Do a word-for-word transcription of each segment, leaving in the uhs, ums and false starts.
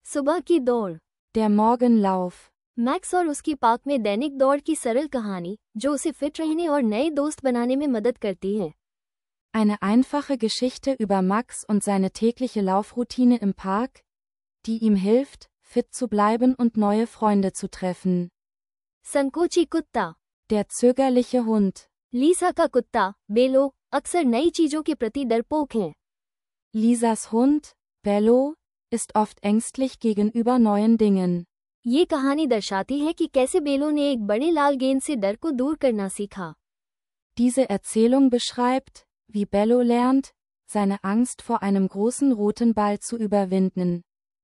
सुबह की दौड़। Der Morgenlauf. मैक्स और उसकी पार्क में दैनिक दौड़ की सरल कहानी जो उसे फिट रहने और नए दोस्त बनाने में मदद करती है। Eine einfache Geschichte über Max und seine tägliche Laufroutine im Park, die ihm hilft, fit zu bleiben und neue Freunde zu treffen. संकोची कुत्ता। Der zögerliche Hund. लीसा का कुत्ता बेलो अक्सर नई चीजों के प्रति डरपोक है। Lisas Hund, Bello, ist oft ängstlich gegenüber neuen Dingen. ये कहानी दर्शाती है कि कैसे बेलो ने एक बड़े लाल गेंद से डर को दूर करना सीखा। Diese Erzählung beschreibt, wie Bello lernt, seine Angst vor einem großen roten Ball zu überwinden.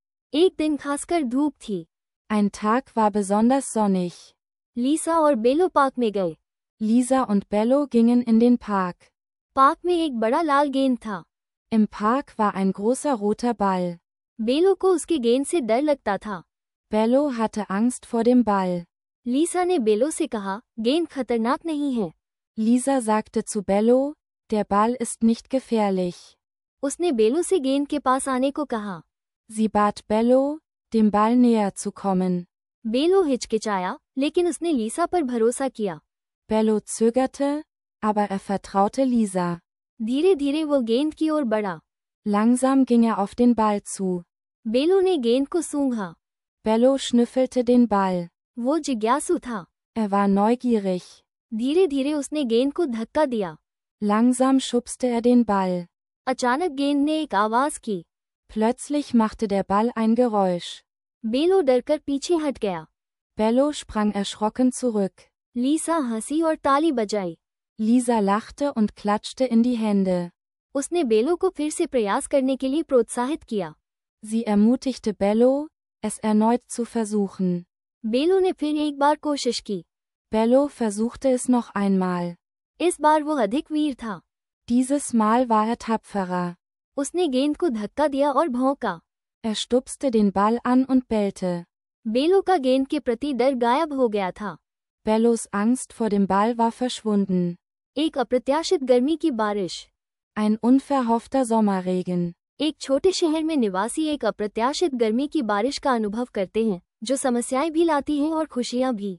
एक दिन खासकर धूप थी। Ein Tag war besonders sonnig. लीसा और बेलो पार्क में गए। Lisa und Bello gingen in den Park. Park में एक बड़ा लाल गेंद था। Im Park war ein großer roter Ball. बेलो को उसके गेंद से डर लगता था। Bello hatte Angst vor dem Ball. लीसा ने बेलो से कहा, गेंद खतरनाक नहीं है। Lisa sagte zu Bello, der Ball ist nicht gefährlich. उसने बेलो से गेंद के पास आने को कहा। Sie bat Bello, dem Ball näher zu kommen. बेलो हिचकिचाया, लेकिन उसने लीसा पर भरोसा किया। Bello zögerte, aber er vertraute Lisa. धीरे धीरे वो गेंद की ओर बढ़ा। Langsam ging er auf den Ball zu. बेलो ने गेंद को सूंघा। Bello schnüffelte den Ball. वो जिज्ञासु था। Er war neugierig. धीरे धीरे उसने गेंद को धक्का दिया। Langsam schubste er den Ball. अचानक गेंद ने एक आवाज की। Plötzlich machte der Ball ein Geräusch. बेलो डरकर पीछे हट गया। Bello sprang erschrocken zurück. लीसा हंसी और ताली बजाई। Lisa lachte und klatschte in die Hände. उसने बेलो को फिर से प्रयास करने के लिए प्रोत्साहित किया। Sie ermutigte Bello, es erneut zu versuchen. बेलो ने फिर एक बार कोशिश की। Bello versuchte es noch einmal. इस बार वो अधिक वीर था। Dieses Mal war er tapferer. उसने गेंद को धक्का दिया और भौंका। Er stupste den Ball an und bellte. बेलो का गेंद के प्रति डर गायब हो गया था। Bellos Angst vor dem Ball war verschwunden. एक अप्रत्याशित गर्मी की बारिश। Ein unverhoffter Sommerregen. एक छोटे शहर में निवासी एक अप्रत्याशित गर्मी की बारिश का अनुभव करते हैं, जो समस्याएं भी लाती हैं और खुशियां भी।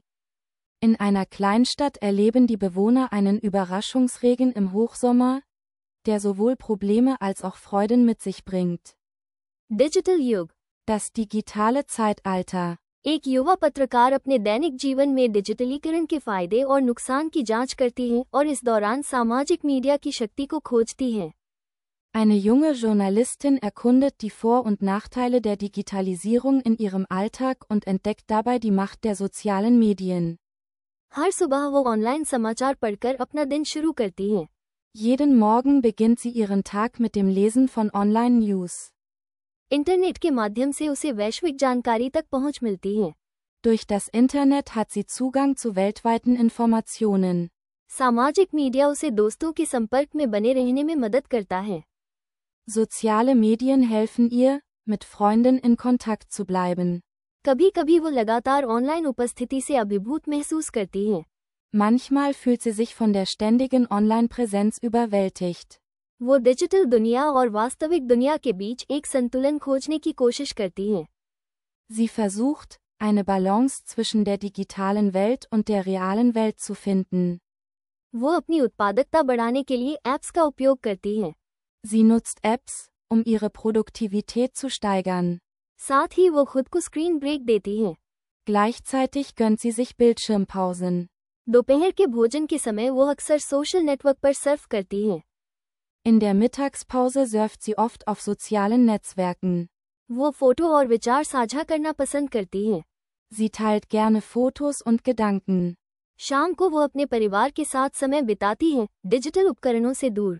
In einer Kleinstadt erleben die Bewohner einen Überraschungsregen im Hochsommer, der sowohl Probleme als auch Freuden mit sich bringt. Digital युग। Das digitale Zeitalter. एक युवा पत्रकार अपने दैनिक जीवन में डिजिटलीकरण के फायदे और नुकसान की जांच करती है और इस दौरान सामाजिक मीडिया की शक्ति को खोजती है। Eine junge Journalistin erkundet die Vor- und Nachteile der Digitalisierung in ihrem Alltag und entdeckt dabei die Macht der sozialen Medien. हर सुबह वो ऑनलाइन समाचार पढ़कर अपना दिन शुरू करती है। Jeden Morgen beginnt sie ihren Tag mit dem Lesen von Online-News. Internet के माध्यम से उसे वैश्विक जानकारी तक पहुंच मिलती है। Durch das Internet hat sie Zugang zu weltweiten Informationen. सामाजिक मीडिया उसे दोस्तों के संपर्क में बने रहने में मदद करता है। Soziale Medien helfen ihr, mit Freunden in Kontakt zu bleiben. कभी कभी वो लगातार ऑनलाइन उपस्थिति से अभिभूत महसूस करती है। Manchmal fühlt sie sich von der ständigen Online-Präsenz überwältigt. वो डिजिटल दुनिया और वास्तविक दुनिया के बीच एक संतुलन खोजने की कोशिश करती है। Sie versucht, eine Balance zwischen der digitalen Welt und der realen Welt zu finden. वो अपनी उत्पादकता बढ़ाने के लिए ऐप्स का उपयोग करती है। Sie nutzt Apps, um ihre Produktivität zu steigern. साथ ही वो खुद को स्क्रीन ब्रेक देती है। Gleichzeitig gönnt sie sich Bildschirmpausen. दोपहर के भोजन के समय वो अक्सर सोशल नेटवर्क पर सर्फ करती है। In der Mittagspause surft sie oft auf sozialen Netzwerken. वो फोटो और विचार साझा करना पसंद करती है। Sie teilt gerne Fotos und Gedanken. शाम को वो अपने परिवार के साथ समय बिताती है, डिजिटल उपकरणों से दूर।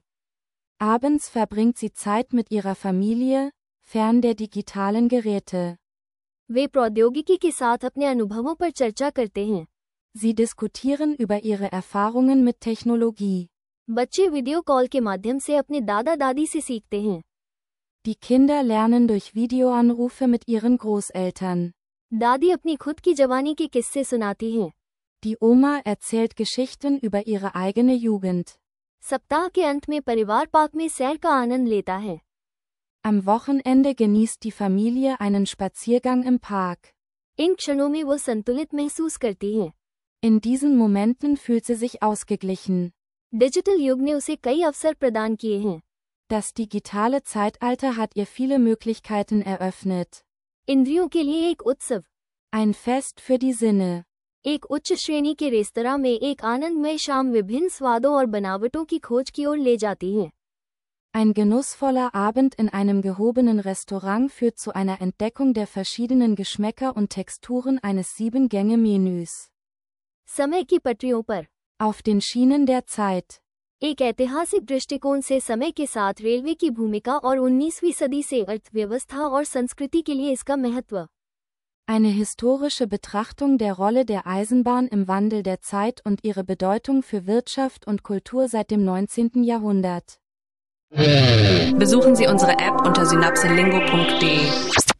Abends verbringt sie Zeit mit ihrer Familie, fern der digitalen Geräte. वे प्रौद्योगिकी के साथ अपने अनुभवों पर चर्चा करते हैं। Sie diskutieren über ihre Erfahrungen mit Technologie. बच्चे वीडियो कॉल के माध्यम से अपने दादा दादी से सीखते हैं। Die Kinder lernen durch Videoanrufe mit ihren Großeltern. दादी अपनी खुद की जवानी के किस्से सुनाती हैं। Die Oma erzählt Geschichten über ihre eigene Jugend. सप्ताह के अंत में परिवार पार्क में सैर का आनंद लेता है। Am Wochenende genießt die Familie einen Spaziergang im Park. इन क्षणों में वो संतुलित महसूस करती हैं। In diesen Momenten fühlt sie sich ausgeglichen. Digital युग ने उसे कई अवसर प्रदान किए हैं। Das digitale Zeitalter hat ihr viele Möglichkeiten eröffnet. इंद्रियों के लिए एक उत्सव, Ein Fest für die Sinne. एक उच्च श्रेणी के रेस्तरां में एक आनंदमय शाम विभिन्न स्वादों और बनावटों की खोज की ओर ले जाती है। Ein genussvoller Abend in einem gehobenen Restaurant führt zu einer Entdeckung der verschiedenen Geschmäcker und Texturen eines Sieben-Gänge-Menüs. समय की पटरियों पर Auf den Schienen der Zeit. एक ऐतिहासिक दृष्टिकोण से समय के साथ रेलवे की भूमिका और उन्नीसवीं सदी से अर्थव्यवस्था और संस्कृति के लिए इसका महत्व। Eine historische Betrachtung der Rolle der Eisenbahn im Wandel der Zeit und ihre Bedeutung für Wirtschaft und Kultur seit dem neunzehnten Jahrhundert. Besuchen Sie unsere App unter synapselingo punkt de.